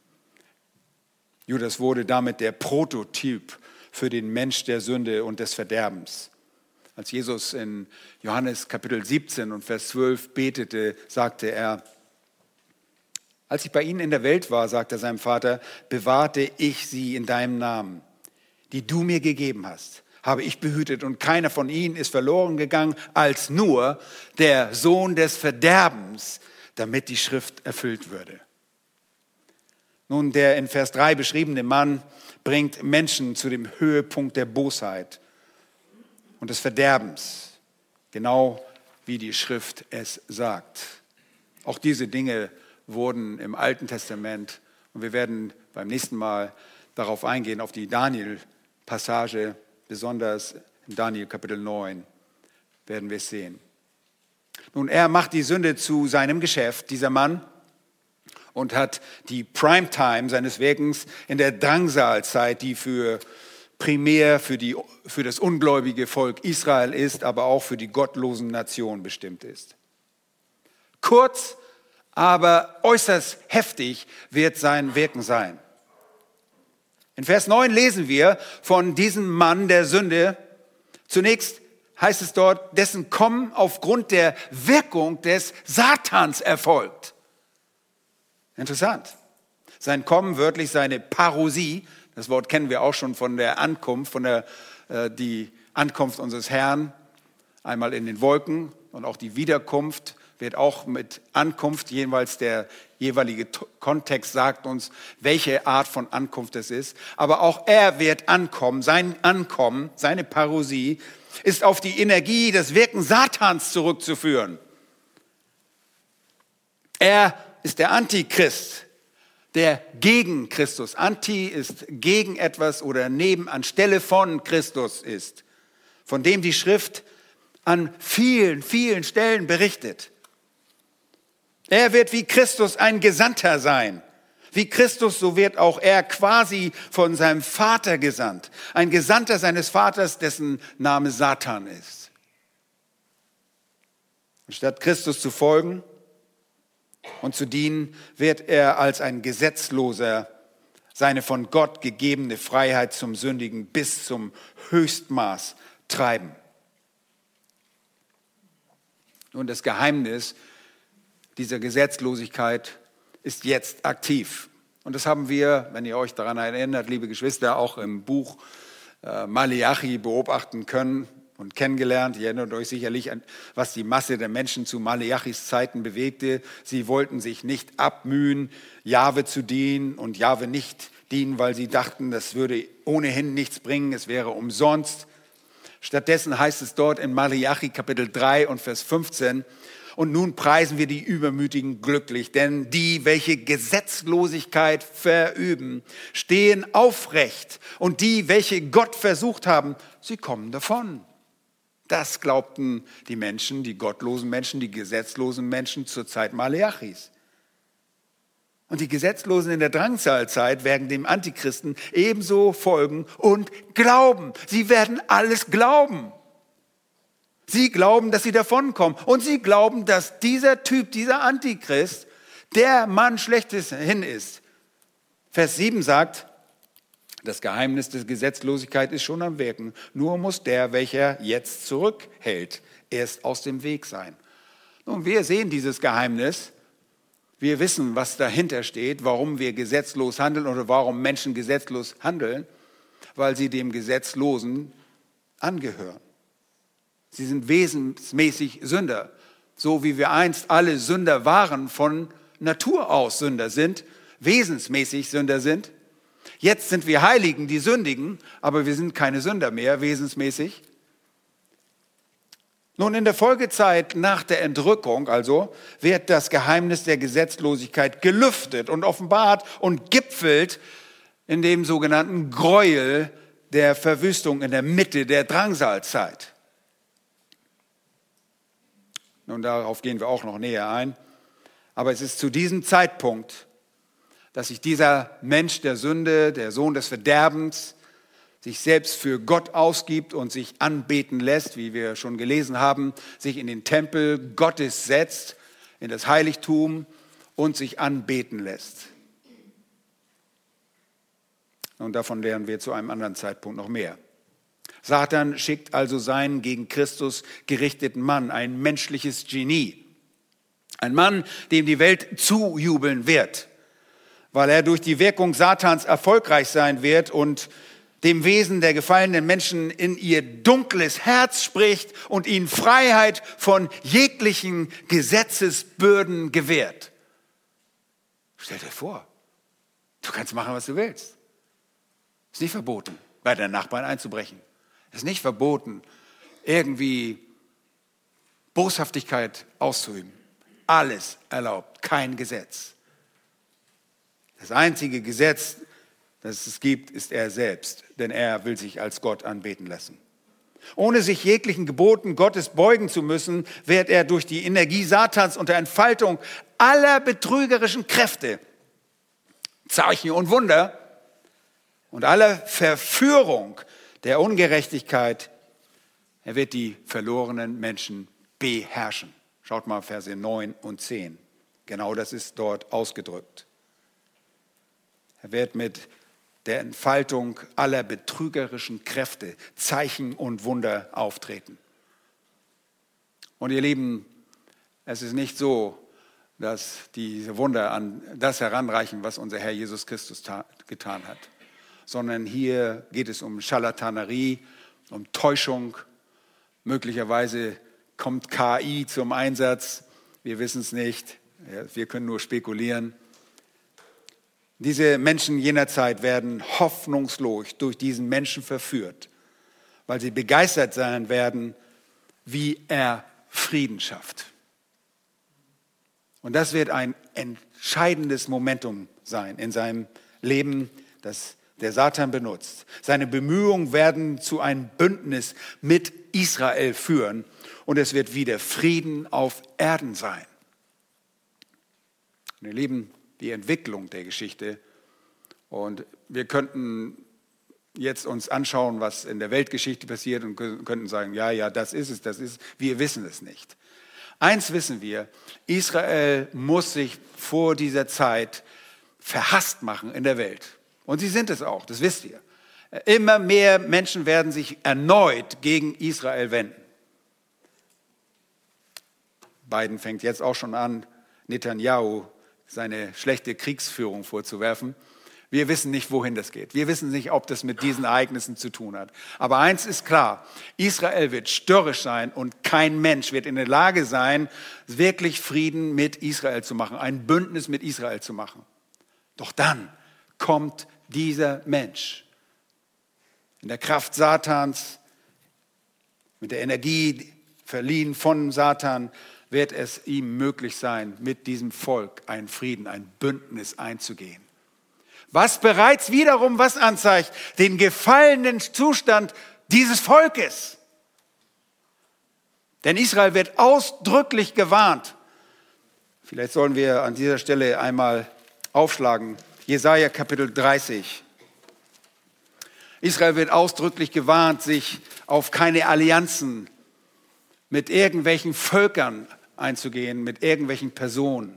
Judas wurde damit der Prototyp für den Mensch der Sünde und des Verderbens. Als Jesus in Johannes Kapitel 17 und Vers 12 betete, sagte er, als ich bei ihnen in der Welt war, sagte er seinem Vater, bewahrte ich sie in deinem Namen, die du mir gegeben hast, habe ich behütet und keiner von ihnen ist verloren gegangen, als nur der Sohn des Verderbens, damit die Schrift erfüllt würde. Nun, der in Vers 3 beschriebene Mann bringt Menschen zu dem Höhepunkt der Bosheit und des Verderbens, genau wie die Schrift es sagt. Auch diese Dinge wurden im Alten Testament, und wir werden beim nächsten Mal darauf eingehen, auf die Daniel-Passage, besonders in Daniel Kapitel 9, werden wir es sehen. Nun, er macht die Sünde zu seinem Geschäft, dieser Mann, und hat die Primetime seines Wirkens in der Drangsalzeit, die primär für das ungläubige Volk Israel ist, aber auch für die gottlosen Nationen bestimmt ist. Kurz, aber äußerst heftig wird sein Wirken sein. In Vers 9 lesen wir von diesem Mann der Sünde. Zunächst heißt es dort, dessen Kommen aufgrund der Wirkung des Satans erfolgt. Interessant. Sein Kommen, wörtlich seine Parousie, das Wort kennen wir auch schon von der Ankunft, die Ankunft unseres Herrn, einmal in den Wolken, und auch die Wiederkunft wird auch mit Ankunft, jeweils der jeweilige Kontext sagt uns, welche Art von Ankunft es ist. Aber auch er wird ankommen, sein Ankommen, seine Parousie ist auf die Energie des Wirken Satans zurückzuführen. Er ist der Antichrist, der gegen Christus. Anti ist gegen etwas oder neben, anstelle von Christus ist. von dem die Schrift an vielen, vielen Stellen berichtet. Er wird wie Christus ein Gesandter sein. Wie Christus, so wird auch er quasi von seinem Vater gesandt. Ein Gesandter seines Vaters, dessen Name Satan ist. Und statt Christus zu folgen und zu dienen, wird er als ein Gesetzloser seine von Gott gegebene Freiheit zum Sündigen bis zum Höchstmaß treiben. Nun, das Geheimnis dieser Gesetzlosigkeit ist jetzt aktiv. Und das haben wir, wenn ihr euch daran erinnert, liebe Geschwister, auch im Buch Maleachi beobachten können und kennengelernt. Ihr erinnert euch sicherlich an, was die Masse der Menschen zu Maleachis Zeiten bewegte. Sie wollten sich nicht abmühen, Jahwe zu dienen und Jahwe nicht dienen, weil sie dachten, das würde ohnehin nichts bringen, es wäre umsonst. Stattdessen heißt es dort in Maleachi Kapitel 3 und Vers 15, und nun preisen wir die Übermütigen glücklich, denn die, welche Gesetzlosigkeit verüben, stehen aufrecht. Und die, welche Gott versucht haben, sie kommen davon. Das glaubten die Menschen, die gottlosen Menschen, die gesetzlosen Menschen zur Zeit Maleachis. Und die Gesetzlosen in der Drangsalzeit werden dem Antichristen ebenso folgen und glauben. Sie werden alles glauben. Sie glauben, dass sie davonkommen. Und sie glauben, dass dieser Typ, dieser Antichrist, der Mann schlechthin ist. Vers 7 sagt, das Geheimnis der Gesetzlosigkeit ist schon am Wirken. Nur muss der, welcher jetzt zurückhält, erst aus dem Weg sein. Nun, wir sehen dieses Geheimnis. Wir wissen, was dahinter steht, warum wir gesetzlos handeln oder warum Menschen gesetzlos handeln, weil sie dem Gesetzlosen angehören. Sie sind wesensmäßig Sünder, so wie wir einst alle Sünder waren, von Natur aus Sünder sind, wesensmäßig Sünder sind. Jetzt sind wir Heiligen, die sündigen, aber wir sind keine Sünder mehr, wesensmäßig. Nun, in der Folgezeit nach der Entrückung also wird das Geheimnis der Gesetzlosigkeit gelüftet und offenbart und gipfelt in dem sogenannten Gräuel der Verwüstung in der Mitte der Drangsalzeit. Nun, darauf gehen wir auch noch näher ein. Aber es ist zu diesem Zeitpunkt, dass sich dieser Mensch der Sünde, der Sohn des Verderbens, sich selbst für Gott ausgibt und sich anbeten lässt, wie wir schon gelesen haben, sich in den Tempel Gottes setzt, in das Heiligtum und sich anbeten lässt. Und davon lernen wir zu einem anderen Zeitpunkt noch mehr. Satan schickt also seinen gegen Christus gerichteten Mann, ein menschliches Genie. Ein Mann, dem die Welt zujubeln wird, weil er durch die Wirkung Satans erfolgreich sein wird und dem Wesen der gefallenen Menschen in ihr dunkles Herz spricht und ihnen Freiheit von jeglichen Gesetzesbürden gewährt. Stell dir vor, du kannst machen, was du willst. Ist nicht verboten, bei deinen Nachbarn einzubrechen. Ist nicht verboten, irgendwie Boshaftigkeit auszuüben. Alles erlaubt, kein Gesetz. Das einzige Gesetz, das es gibt, ist er selbst, denn er will sich als Gott anbeten lassen. Ohne sich jeglichen Geboten Gottes beugen zu müssen, wird er durch die Energie Satans unter Entfaltung aller betrügerischen Kräfte, Zeichen und Wunder und aller Verführung der Ungerechtigkeit, er wird die verlorenen Menschen beherrschen. Schaut mal Verse 9 und 10. Genau das ist dort ausgedrückt. Er wird mit der Entfaltung aller betrügerischen Kräfte, Zeichen und Wunder auftreten. Und ihr Lieben, es ist nicht so, dass diese Wunder an das heranreichen, was unser Herr Jesus Christus getan hat, sondern hier geht es um Scharlatanerie, um Täuschung. Möglicherweise kommt KI zum Einsatz. Wir wissen es nicht. Wir können nur spekulieren. Diese Menschen jener Zeit werden hoffnungslos durch diesen Menschen verführt, weil sie begeistert sein werden, wie er Frieden schafft. Und das wird ein entscheidendes Momentum sein in seinem Leben, das der Satan benutzt. Seine Bemühungen werden zu einem Bündnis mit Israel führen und es wird wieder Frieden auf Erden sein. Wir lieben die Entwicklung der Geschichte und wir könnten jetzt uns anschauen, was in der Weltgeschichte passiert und könnten sagen, ja, das ist es, das ist es. Wir wissen es nicht. Eins wissen wir, Israel muss sich vor dieser Zeit verhasst machen in der Welt. Und sie sind es auch, das wisst ihr. Immer mehr Menschen werden sich erneut gegen Israel wenden. Biden fängt jetzt auch schon an, Netanyahu seine schlechte Kriegsführung vorzuwerfen. Wir wissen nicht, wohin das geht. Wir wissen nicht, ob das mit diesen Ereignissen zu tun hat. Aber eins ist klar, Israel wird störrisch sein und kein Mensch wird in der Lage sein, wirklich Frieden mit Israel zu machen, ein Bündnis mit Israel zu machen. Doch dann kommt dieser Mensch in der Kraft Satans, mit der Energie verliehen von Satan, wird es ihm möglich sein, mit diesem Volk einen Frieden, ein Bündnis einzugehen. Was bereits wiederum was anzeigt? Den gefallenen Zustand dieses Volkes. Denn Israel wird ausdrücklich gewarnt. Vielleicht sollen wir an dieser Stelle einmal aufschlagen. Jesaja Kapitel 30. Israel wird ausdrücklich gewarnt, sich auf keine Allianzen mit irgendwelchen Völkern einzugehen, mit irgendwelchen Personen.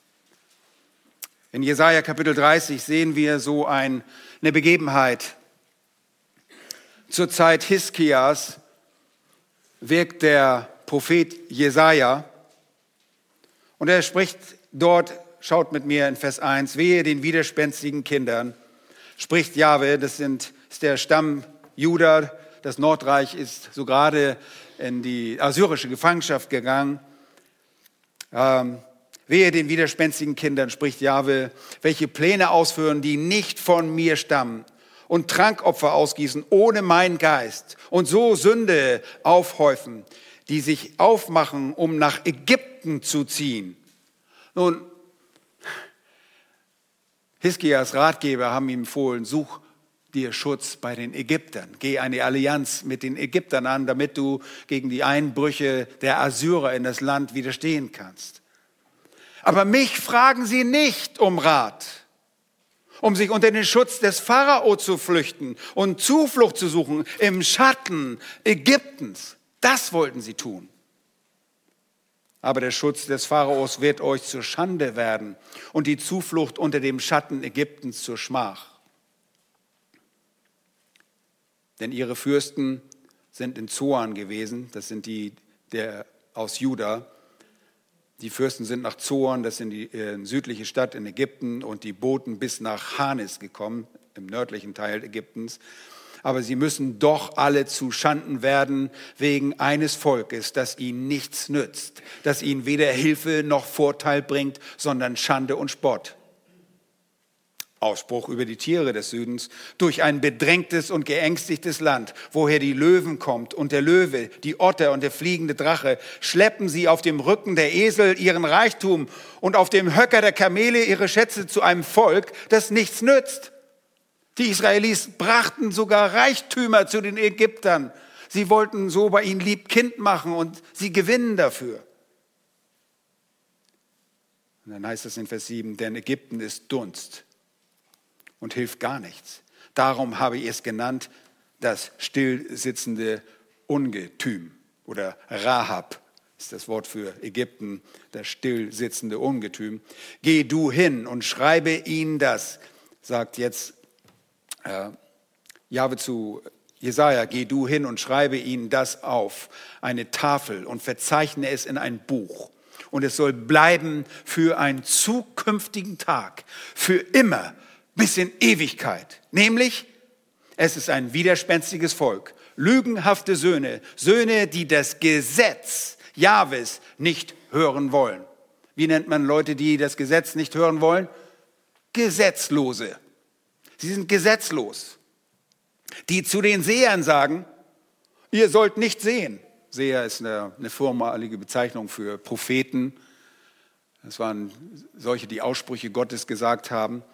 In Jesaja Kapitel 30 sehen wir so eine Begebenheit. Zur Zeit Hiskias wirkt der Prophet Jesaja und er spricht dort, schaut mit mir in Vers 1, wehe den widerspenstigen Kindern, spricht Jahwe, das ist der Stamm Juda, das Nordreich ist so gerade in die assyrische Gefangenschaft gegangen. Wehe den widerspenstigen Kindern, spricht Jahwe, welche Pläne ausführen, die nicht von mir stammen und Trankopfer ausgießen ohne meinen Geist und so Sünde aufhäufen, die sich aufmachen, um nach Ägypten zu ziehen. Nun, Hiskias Ratgeber haben ihm empfohlen, such dir Schutz bei den Ägyptern. Geh eine Allianz mit den Ägyptern an, damit du gegen die Einbrüche der Assyrer in das Land widerstehen kannst. Aber mich fragen sie nicht um Rat, um sich unter den Schutz des Pharao zu flüchten und Zuflucht zu suchen im Schatten Ägyptens. Das wollten sie tun. Aber der Schutz des Pharaos wird euch zur Schande werden und die Zuflucht unter dem Schatten Ägyptens zur Schmach. Denn ihre Fürsten sind in Zoan gewesen, das sind die aus Juda. Die Fürsten sind nach Zoan, das sind die südliche Stadt in Ägypten, und die Boten bis nach Hanes gekommen, im nördlichen Teil Ägyptens. Aber sie müssen doch alle zu Schanden werden wegen eines Volkes, das ihnen nichts nützt, das ihnen weder Hilfe noch Vorteil bringt, sondern Schande und Spott. Ausspruch über die Tiere des Südens, durch ein bedrängtes und geängstigtes Land, woher die Löwen kommt und der Löwe, die Otter und der fliegende Drache, schleppen sie auf dem Rücken der Esel ihren Reichtum und auf dem Höcker der Kamele ihre Schätze zu einem Volk, das nichts nützt. Die Israelis brachten sogar Reichtümer zu den Ägyptern. Sie wollten so bei ihnen lieb Kind machen und sie gewinnen dafür. Und dann heißt es in Vers 7, denn Ägypten ist Dunst und hilft gar nichts. Darum habe ich es genannt, das stillsitzende Ungetüm. Oder Rahab ist das Wort für Ägypten, das stillsitzende Ungetüm. Geh du hin und schreibe ihnen das, sagt jetzt Jahwe zu Jesaja, geh du hin und schreibe ihnen das auf eine Tafel und verzeichne es in ein Buch. Und es soll bleiben für einen zukünftigen Tag, für immer, bis in Ewigkeit. Nämlich, es ist ein widerspenstiges Volk, lügenhafte Söhne, Söhne, die das Gesetz Jahwes nicht hören wollen. Wie nennt man Leute, die das Gesetz nicht hören wollen? Gesetzlose. Sie sind gesetzlos. Die zu den Sehern sagen, ihr sollt nicht sehen. Seher ist eine vormalige Bezeichnung für Propheten. Das waren solche, die Aussprüche Gottes gesagt haben.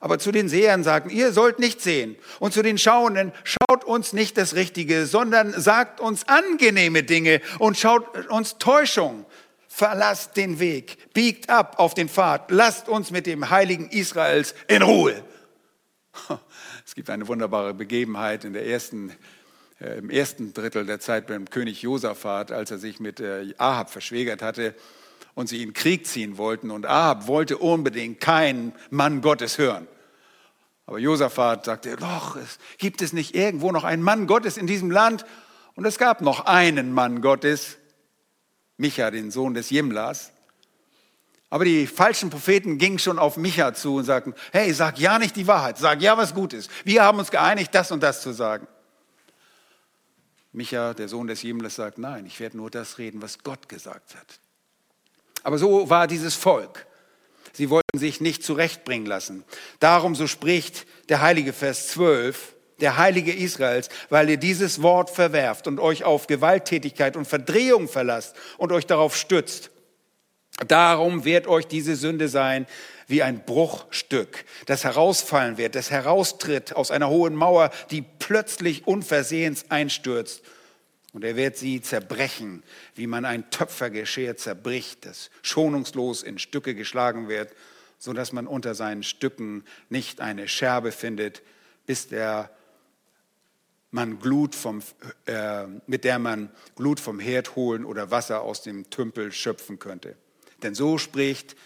Aber zu den Sehern sagten, ihr sollt nicht sehen. Und zu den Schauenden, schaut uns nicht das Richtige, sondern sagt uns angenehme Dinge und schaut uns Täuschung. Verlasst den Weg, biegt ab auf den Pfad, lasst uns mit dem Heiligen Israels in Ruhe. Es gibt eine wunderbare Begebenheit im ersten Drittel der Zeit beim König Josaphat, als er sich mit Ahab verschwägert hatte und sie in Krieg ziehen wollten. Und Ahab wollte unbedingt keinen Mann Gottes hören. Aber Josaphat sagte, doch, gibt es nicht irgendwo noch einen Mann Gottes in diesem Land? Und es gab noch einen Mann Gottes, Micha, den Sohn des Jimlas. Aber die falschen Propheten gingen schon auf Micha zu und sagten, hey, sag ja nicht die Wahrheit, sag ja was Gutes. Wir haben uns geeinigt, das und das zu sagen. Micha, der Sohn des Jimlas, sagt, nein, ich werde nur das reden, was Gott gesagt hat. Aber so war dieses Volk. Sie wollten sich nicht zurechtbringen lassen. Darum, so spricht der Heilige Vers 12, der Heilige Israels, weil ihr dieses Wort verwerft und euch auf Gewalttätigkeit und Verdrehung verlasst und euch darauf stützt. Darum wird euch diese Sünde sein wie ein Bruchstück, das herausfallen wird, das heraustritt aus einer hohen Mauer, die plötzlich unversehens einstürzt. Und er wird sie zerbrechen, wie man ein Töpfergeschirr zerbricht, das schonungslos in Stücke geschlagen wird, sodass man unter seinen Stücken nicht eine Scherbe findet, mit der man Glut vom Herd holen oder Wasser aus dem Tümpel schöpfen könnte. Denn so spricht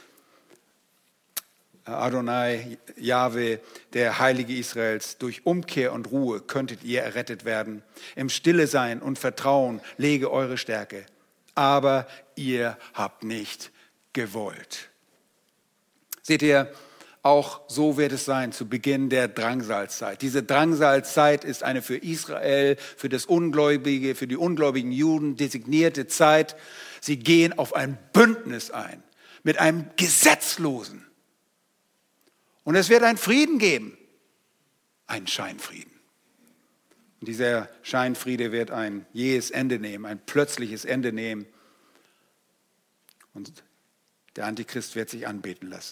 Adonai, Jahwe, der Heilige Israels, durch Umkehr und Ruhe könntet ihr errettet werden. Im Stille sein und Vertrauen lege eure Stärke. Aber ihr habt nicht gewollt. Seht ihr, auch so wird es sein zu Beginn der Drangsalzzeit. Diese Drangsalzzeit ist eine für Israel, für die ungläubigen Juden designierte Zeit. Sie gehen auf ein Bündnis ein mit einem Gesetzlosen. Und es wird einen Frieden geben, einen Scheinfrieden. Und dieser Scheinfriede wird ein jähes Ende nehmen, ein plötzliches Ende nehmen. Und der Antichrist wird sich anbeten lassen.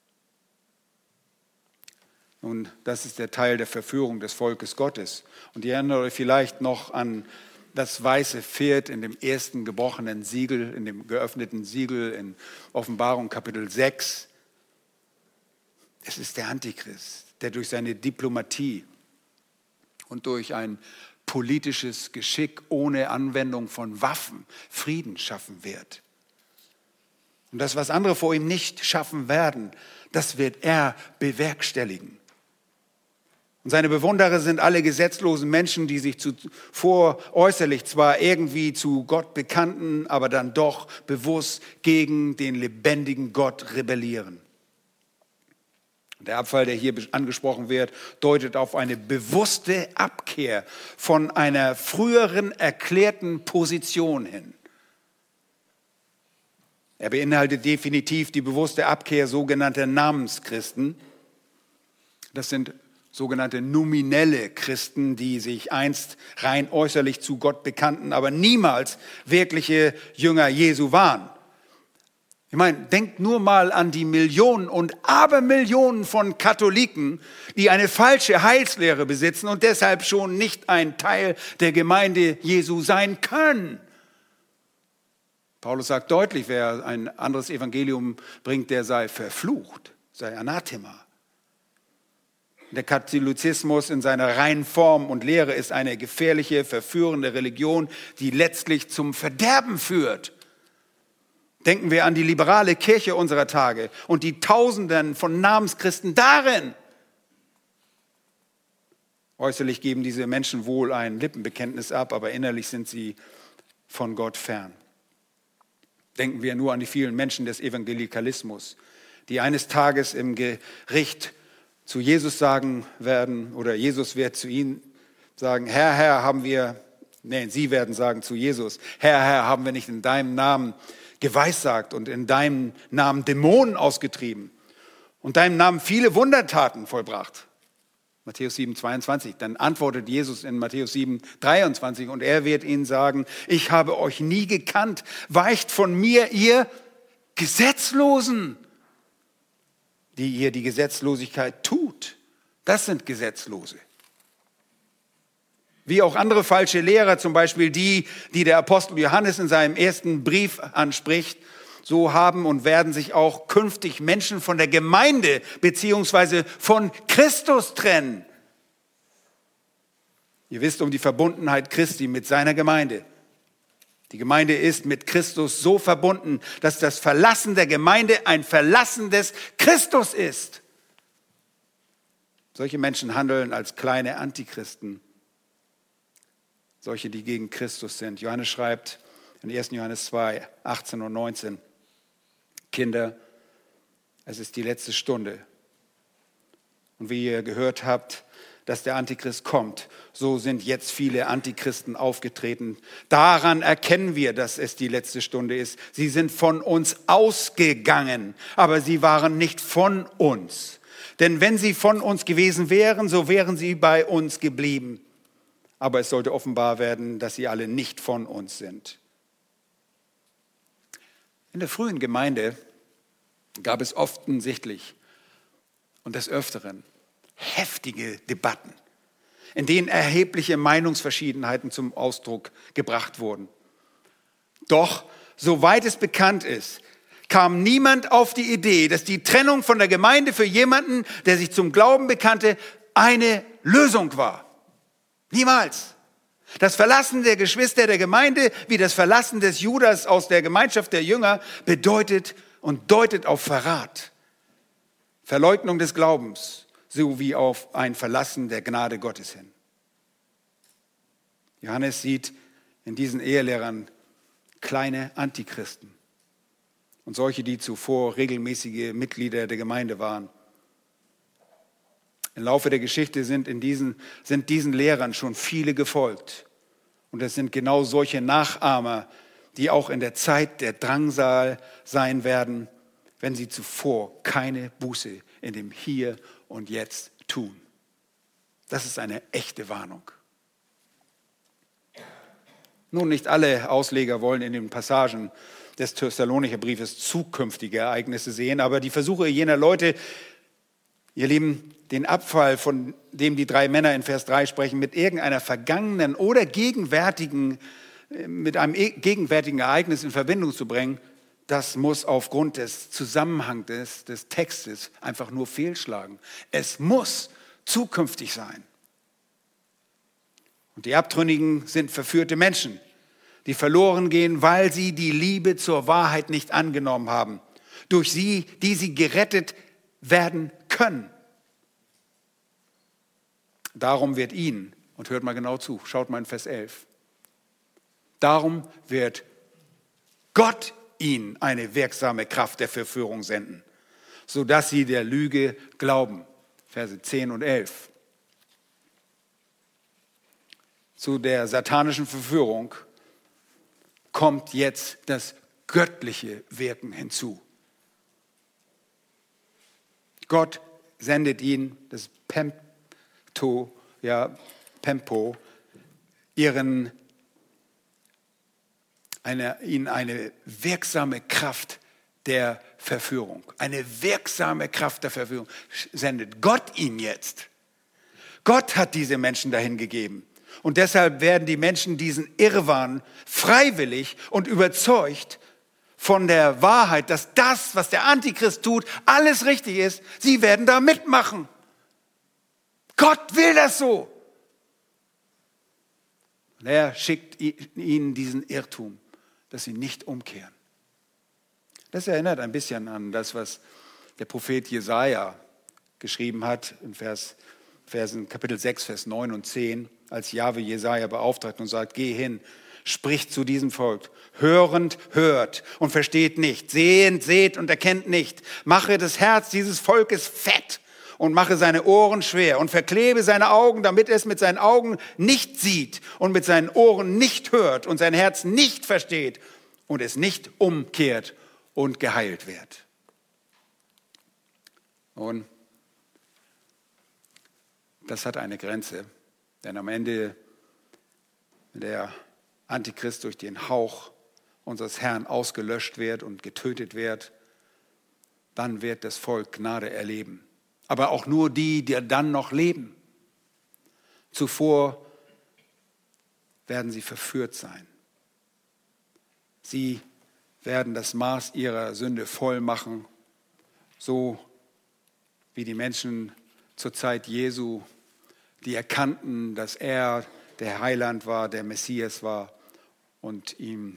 Nun, das ist der Teil der Verführung des Volkes Gottes. Und ihr erinnert euch vielleicht noch an das weiße Pferd in dem ersten gebrochenen Siegel, in dem geöffneten Siegel in Offenbarung Kapitel 6. Es ist der Antichrist, der durch seine Diplomatie und durch ein politisches Geschick ohne Anwendung von Waffen Frieden schaffen wird. Und das, was andere vor ihm nicht schaffen werden, das wird er bewerkstelligen. Und seine Bewunderer sind alle gesetzlosen Menschen, die sich zuvor äußerlich zwar irgendwie zu Gott bekannten, aber dann doch bewusst gegen den lebendigen Gott rebellieren. Der Abfall, der hier angesprochen wird, deutet auf eine bewusste Abkehr von einer früheren erklärten Position hin. Er beinhaltet definitiv die bewusste Abkehr sogenannter Namenschristen. Das sind sogenannte nominelle Christen, die sich einst rein äußerlich zu Gott bekannten, aber niemals wirkliche Jünger Jesu waren. Ich meine, denkt nur mal an die Millionen und Abermillionen von Katholiken, die eine falsche Heilslehre besitzen und deshalb schon nicht ein Teil der Gemeinde Jesu sein können. Paulus sagt deutlich, wer ein anderes Evangelium bringt, der sei verflucht, sei Anathema. Der Katholizismus in seiner reinen Form und Lehre ist eine gefährliche, verführende Religion, die letztlich zum Verderben führt. Denken wir an die liberale Kirche unserer Tage und die Tausenden von Namenschristen darin. Äußerlich geben diese Menschen wohl ein Lippenbekenntnis ab, aber innerlich sind sie von Gott fern. Denken wir nur an die vielen Menschen des Evangelikalismus, die eines Tages im Gericht zu Jesus sagen werden, oder Jesus wird zu ihnen sagen, sie werden sagen zu Jesus, Herr, haben wir nicht in deinem Namen geweissagt und in deinem Namen Dämonen ausgetrieben und deinem Namen viele Wundertaten vollbracht. Matthäus 7,22. Dann antwortet Jesus in Matthäus 7,23 und er wird ihnen sagen, ich habe euch nie gekannt, weicht von mir, ihr Gesetzlosen, die ihr die Gesetzlosigkeit tut. Das sind Gesetzlose. Wie auch andere falsche Lehrer, zum Beispiel die der Apostel Johannes in seinem ersten Brief anspricht, so haben und werden sich auch künftig Menschen von der Gemeinde bzw. von Christus trennen. Ihr wisst um die Verbundenheit Christi mit seiner Gemeinde. Die Gemeinde ist mit Christus so verbunden, dass das Verlassen der Gemeinde ein Verlassen des Christus ist. Solche Menschen handeln als kleine Antichristen. Solche, die gegen Christus sind. Johannes schreibt in 1. Johannes 2, 18 und 19, Kinder, es ist die letzte Stunde. Und wie ihr gehört habt, dass der Antichrist kommt, so sind jetzt viele Antichristen aufgetreten. Daran erkennen wir, dass es die letzte Stunde ist. Sie sind von uns ausgegangen, aber sie waren nicht von uns. Denn wenn sie von uns gewesen wären, so wären sie bei uns geblieben. Aber es sollte offenbar werden, dass sie alle nicht von uns sind. In der frühen Gemeinde gab es offensichtlich und des Öfteren heftige Debatten, in denen erhebliche Meinungsverschiedenheiten zum Ausdruck gebracht wurden. Doch, soweit es bekannt ist, kam niemand auf die Idee, dass die Trennung von der Gemeinde für jemanden, der sich zum Glauben bekannte, eine Lösung war. Niemals. Das Verlassen der Geschwister der Gemeinde, wie das Verlassen des Judas aus der Gemeinschaft der Jünger, bedeutet und deutet auf Verrat, Verleugnung des Glaubens, sowie auf ein Verlassen der Gnade Gottes hin. Johannes sieht in diesen Ehelehrern kleine Antichristen und solche, die zuvor regelmäßige Mitglieder der Gemeinde waren. Im Laufe der Geschichte sind diesen Lehrern schon viele gefolgt. Und es sind genau solche Nachahmer, die auch in der Zeit der Drangsal sein werden, wenn sie zuvor keine Buße in dem Hier und Jetzt tun. Das ist eine echte Warnung. Nun, nicht alle Ausleger wollen in den Passagen des Thessalonicher Briefes zukünftige Ereignisse sehen, aber die Versuche jener Leute, ihr Lieben, den Abfall, von dem die drei Männer in Vers 3 sprechen, mit irgendeiner vergangenen oder mit einem gegenwärtigen Ereignis in Verbindung zu bringen, das muss aufgrund des Zusammenhangs des Textes einfach nur fehlschlagen. Es muss zukünftig sein. Und die Abtrünnigen sind verführte Menschen, die verloren gehen, weil sie die Liebe zur Wahrheit nicht angenommen haben, durch die sie gerettet werden können. Darum wird ihnen, und hört mal genau zu, schaut mal in Vers 11, darum wird Gott ihnen eine wirksame Kraft der Verführung senden, sodass sie der Lüge glauben. Verse 10 und 11. Zu der satanischen Verführung kommt jetzt das göttliche Wirken hinzu. Gott sendet ihnen das Pempo, ihnen eine wirksame Kraft der Verführung. Eine wirksame Kraft der Verführung sendet Gott ihnen jetzt. Gott hat diese Menschen dahin gegeben. Und deshalb werden die Menschen diesen Irrwahn freiwillig und überzeugt von der Wahrheit, dass das, was der Antichrist tut, alles richtig ist. Sie werden da mitmachen. Gott will das so. Und er schickt ihnen diesen Irrtum, dass sie nicht umkehren. Das erinnert ein bisschen an das, was der Prophet Jesaja geschrieben hat in Kapitel 6, Vers 9 und 10, als Jahwe Jesaja beauftragt und sagt, geh hin, spricht zu diesem Volk, hörend hört und versteht nicht, sehend seht und erkennt nicht, mache das Herz dieses Volkes fett und mache seine Ohren schwer und verklebe seine Augen, damit es mit seinen Augen nicht sieht und mit seinen Ohren nicht hört und sein Herz nicht versteht und es nicht umkehrt und geheilt wird. Und das hat eine Grenze, denn am Ende, wenn der Antichrist durch den Hauch unseres Herrn ausgelöscht wird und getötet wird, dann wird das Volk Gnade erleben. aber auch nur die, die dann noch leben. Zuvor werden sie verführt sein. Sie werden das Maß ihrer Sünde voll machen, so wie die Menschen zur Zeit Jesu, die erkannten, dass er der Heiland war, der Messias war und ihm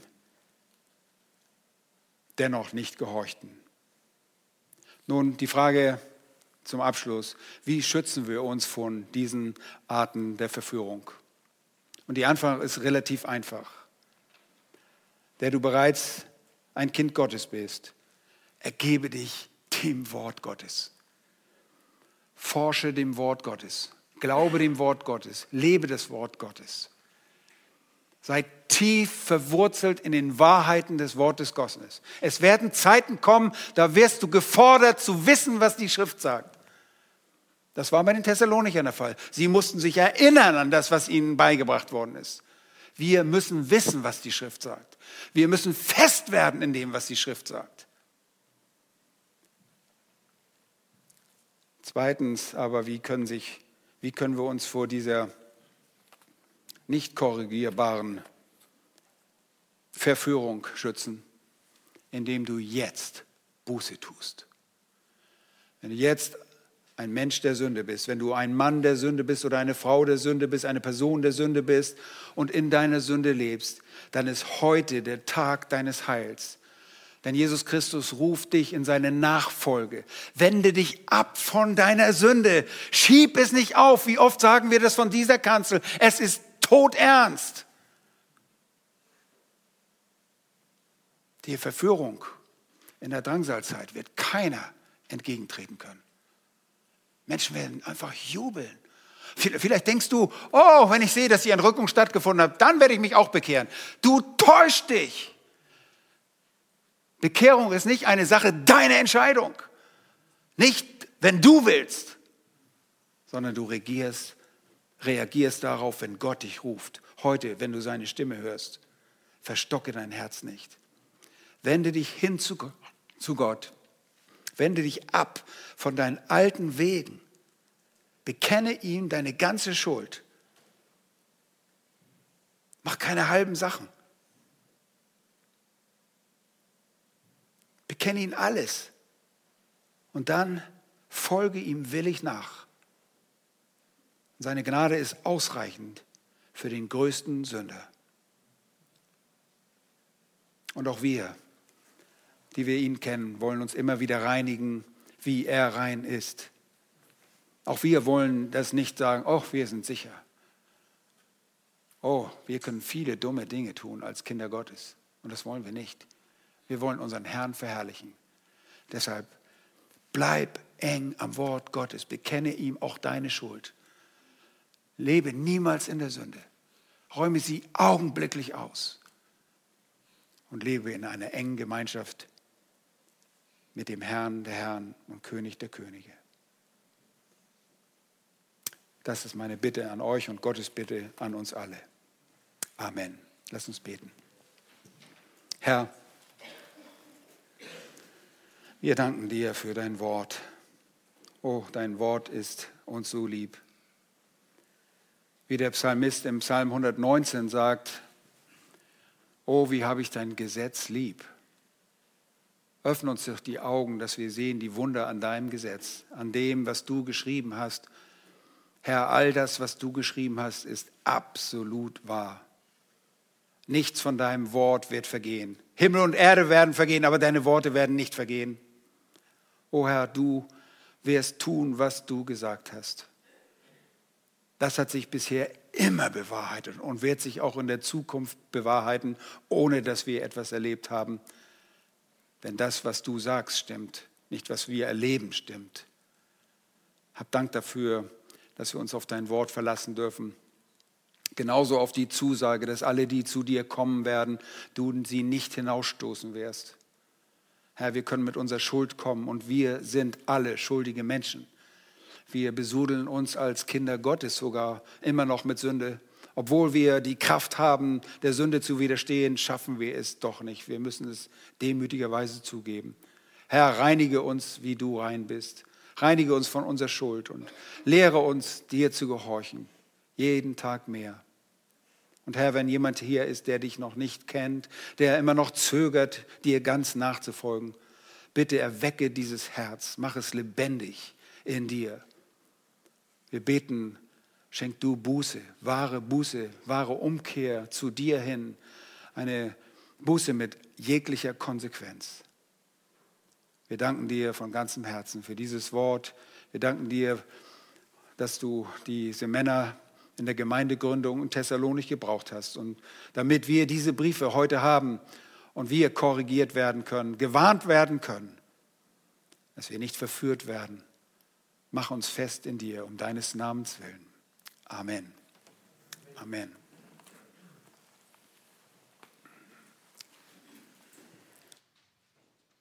dennoch nicht gehorchten. Nun die Frage zum Abschluss: Wie schützen wir uns von diesen Arten der Verführung? Und die Antwort ist relativ einfach. Der du bereits ein Kind Gottes bist, ergebe dich dem Wort Gottes. Forsche dem Wort Gottes. Glaube dem Wort Gottes. Lebe das Wort Gottes. Sei tief verwurzelt in den Wahrheiten des Wortes Gottes. Es werden Zeiten kommen, da wirst du gefordert zu wissen, was die Schrift sagt. Das war bei den Thessalonichern der Fall. Sie mussten sich erinnern an das, was ihnen beigebracht worden ist. Wir müssen wissen, was die Schrift sagt. Wir müssen fest werden in dem, was die Schrift sagt. Zweitens aber, wie können wir uns vor dieser nicht korrigierbaren Verführung schützen? Indem du jetzt Buße tust. Wenn du jetzt ein Mensch der Sünde bist, wenn du ein Mann der Sünde bist oder eine Frau der Sünde bist, eine Person der Sünde bist und in deiner Sünde lebst, dann ist heute der Tag deines Heils. Denn Jesus Christus ruft dich in seine Nachfolge. Wende dich ab von deiner Sünde. Schieb es nicht auf. Wie oft sagen wir das von dieser Kanzel? Es ist todernst. Die Verführung in der Drangsalzeit wird keiner entgegentreten können. Menschen werden einfach jubeln. Vielleicht denkst du, oh, wenn ich sehe, dass die Entrückung stattgefunden hat, dann werde ich mich auch bekehren. Du täuschst dich. Bekehrung ist nicht eine Sache deiner Entscheidung. Nicht, wenn du willst, sondern du reagierst darauf, wenn Gott dich ruft. Heute, wenn du seine Stimme hörst, verstocke dein Herz nicht. Wende dich hin zu Gott. Wende dich ab von deinen alten Wegen. Bekenne ihm deine ganze Schuld. Mach keine halben Sachen. Bekenne ihn alles. Und dann folge ihm willig nach. Seine Gnade ist ausreichend für den größten Sünder. Und auch wir, die wir ihn kennen, wollen uns immer wieder reinigen, wie er rein ist. Auch wir wollen das nicht sagen, oh, wir sind sicher. Oh, wir können viele dumme Dinge tun als Kinder Gottes. Und das wollen wir nicht. Wir wollen unseren Herrn verherrlichen. Deshalb bleib eng am Wort Gottes. Bekenne ihm auch deine Schuld. Lebe niemals in der Sünde. Räume sie augenblicklich aus. Und lebe in einer engen Gemeinschaft mit dem Herrn der Herren und König der Könige. Das ist meine Bitte an euch und Gottes Bitte an uns alle. Amen. Lass uns beten. Herr, wir danken dir für dein Wort. Oh, dein Wort ist uns so lieb. Wie der Psalmist im Psalm 119 sagt, oh, wie habe ich dein Gesetz lieb. Öffne uns doch die Augen, dass wir sehen die Wunder an deinem Gesetz, an dem, was du geschrieben hast. Herr, all das, was du geschrieben hast, ist absolut wahr. Nichts von deinem Wort wird vergehen. Himmel und Erde werden vergehen, aber deine Worte werden nicht vergehen. O Herr, du wirst tun, was du gesagt hast. Das hat sich bisher immer bewahrheitet und wird sich auch in der Zukunft bewahrheiten, ohne dass wir etwas erlebt haben. Denn das, was du sagst, stimmt. Nicht, was wir erleben, stimmt. Hab Dank dafür, dass wir uns auf dein Wort verlassen dürfen. Genauso auf die Zusage, dass alle, die zu dir kommen werden, du sie nicht hinausstoßen wirst. Herr, wir können mit unserer Schuld kommen und wir sind alle schuldige Menschen. Wir besudeln uns als Kinder Gottes sogar immer noch mit Sünde. Obwohl wir die Kraft haben, der Sünde zu widerstehen, schaffen wir es doch nicht. Wir müssen es demütigerweise zugeben. Herr, reinige uns, wie du rein bist. Reinige uns von unserer Schuld und lehre uns, dir zu gehorchen, jeden Tag mehr. Und Herr, wenn jemand hier ist, der dich noch nicht kennt, der immer noch zögert, dir ganz nachzufolgen, bitte erwecke dieses Herz, mach es lebendig in dir. Wir beten, schenk du Buße, wahre Umkehr zu dir hin, eine Buße mit jeglicher Konsequenz. Wir danken dir von ganzem Herzen für dieses Wort. Wir danken dir, dass du diese Männer in der Gemeindegründung in Thessalonich gebraucht hast. Und damit wir diese Briefe heute haben und wir korrigiert werden können, gewarnt werden können, dass wir nicht verführt werden, mach uns fest in dir, um deines Namens willen. Amen. Amen.